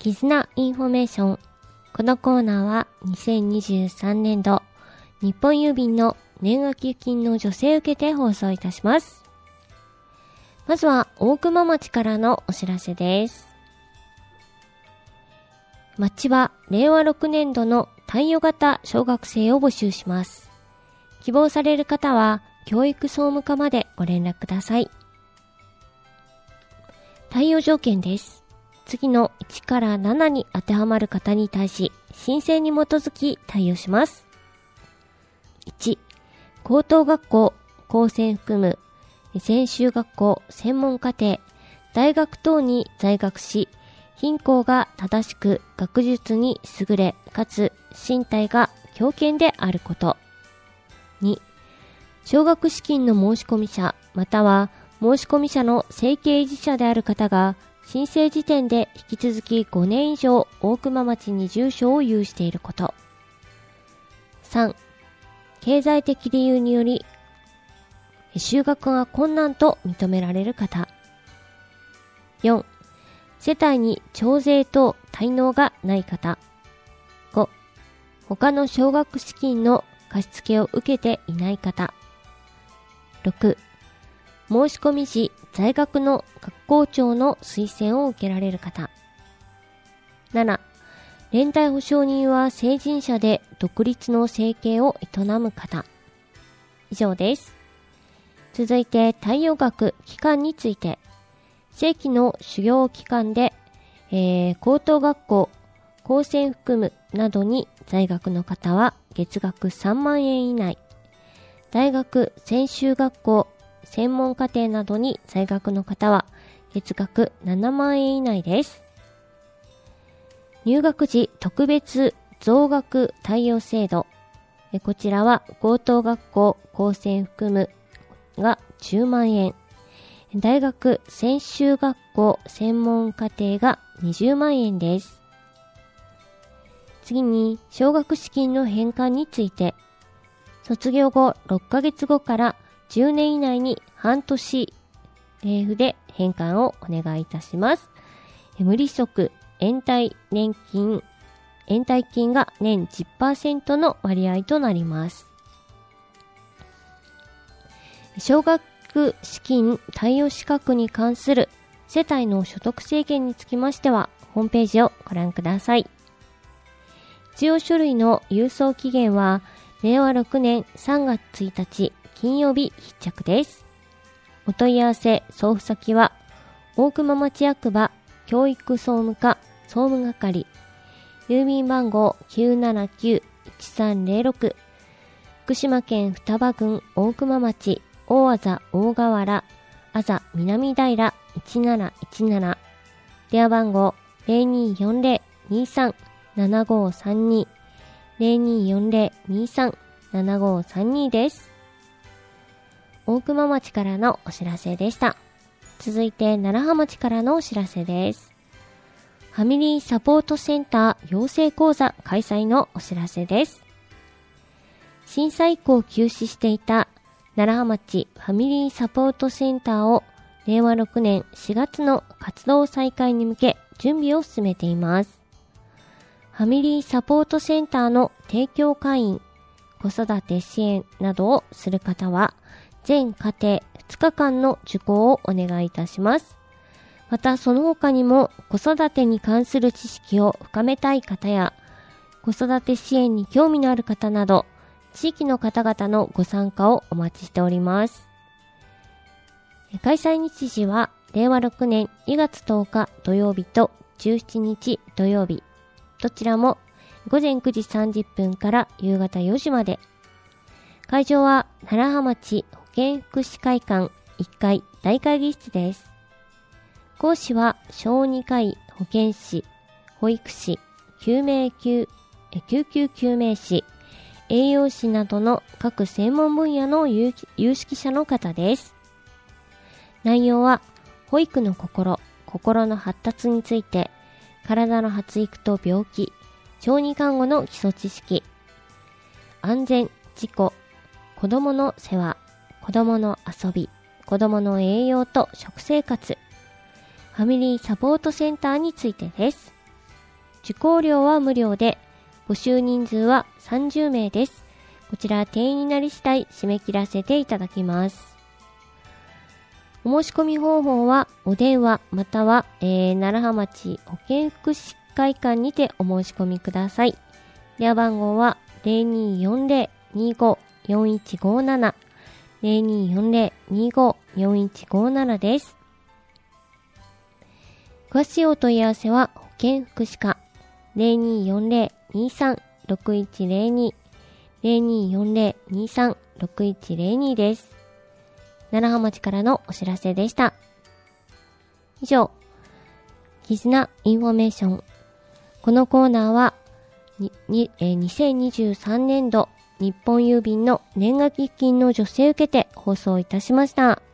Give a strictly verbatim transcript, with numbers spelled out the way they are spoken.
絆インフォメーション。このコーナーはにせんにじゅうさんねんど日本郵便の年賀寄付金の助成を受けて放送いたします。まずは大熊町からのお知らせです。町はれいわろくねんどの貸与型小学生を募集します。希望される方は教育総務課までご連絡ください。貸与条件です。次のいちからななに当てはまる方に対し申請に基づき貸与します。いち、高等学校、高専含む専修学校、専門課程、大学等に在学し、品行が正しく学術に優れ、かつ身体が強健であること。に、奨学資金の申込者、または申込者の生計維持者である方が、申請時点で引き続きごねん以上大熊町に住所を有していること。さん、経済的理由により就学が困難と認められる方。よん、世帯に徴税等滞納がない方。ご、他の奨学資金の貸付を受けていない方。ろく、申し込み時在学の学校長の推薦を受けられる方。なな、連帯保証人は成人者で独立の生計を営む方。以上です。続いて貸与額期間について。正規の修行期間で、えー、高等学校、高専含むなどに在学の方は月額さんまんえん以内。大学、専修学校、専門課程などに在学の方は月額ななまんえん以内です。入学時特別増額貸与制度。こちらは高等学校、高専含むがじゅうまんえん。大学、専修学校、専門課程がにじゅうまんえんです。次に、奨学資金の返還について。卒業後ろっかげつごからじゅうねん以内に半年例付で返還をお願いいたします。無利息、延滞年金、延滞金が年 じゅっパーセント の割合となります。奨学資金貸与資格に関する世帯の所得制限につきましては、ホームページをご覧ください。必要書類の郵送期限は、れいわろくねんさんがつついたち金曜日必着です。お問い合わせ送付先は、大熊町役場教育総務課総務係、郵便番号 きゅうななきゅういちさんぜろろく、福島県双葉郡大熊町大あざ大河原あざ南平いちなないちなな、電話番号 ゼロにーよんゼロ にーさん ななごーさんに ゼロにーよんゼロ にーさん ななごーさんに です。大熊町からのお知らせでした。続いて楢葉町からのお知らせです。ファミリーサポートセンター養成講座開催のお知らせです。震災以降休止していた楢葉町ファミリーサポートセンターをれいわろくねんしがつの活動再開に向け準備を進めています。ファミリーサポートセンターの提供会員、子育て支援などをする方は、全家庭ふつかかんの受講をお願いいたします。またその他にも子育てに関する知識を深めたい方や、子育て支援に興味のある方など、地域の方々のご参加をお待ちしております。開催日時はれいわろくねんにがつとおか土曜日とじゅうしちにち土曜日。どちらもごぜんくじさんじゅっぷんから夕方よじまで。会場は楢葉町保健福祉会館いっかい大会議室です。講師は小児科医、保健師、保育士、救命救、救急救命士、栄養士などの各専門分野の有識者の方です。内容は保育の心、心の発達について、体の発育と病気、小児看護の基礎知識、安全、事故、子供の世話、子供の遊び、子供の栄養と食生活、ファミリーサポートセンターについてです。 受講料は無料で、募集人数はさんじゅうめいです。こちら定員になり次第締め切らせていただきます。お申し込み方法はお電話または、えー、楢葉町保健福祉会館にてお申し込みください。電話番号は ゼロにーよんゼロ にーご よんいちごなな ゼロにーよんゼロ にーご よんいちごなな です。詳しいお問い合わせは保健福祉課 ゼロにーよんゼロ にーさん ろくいちゼロに ゼロにーよんゼロ にーさん ろくいちゼロに です。楢葉町からのお知らせでした。以上、絆インフォメーション。このコーナーはににえにせんにじゅうさんねんど日本郵便の年賀寄付金の助成を受けて放送いたしました。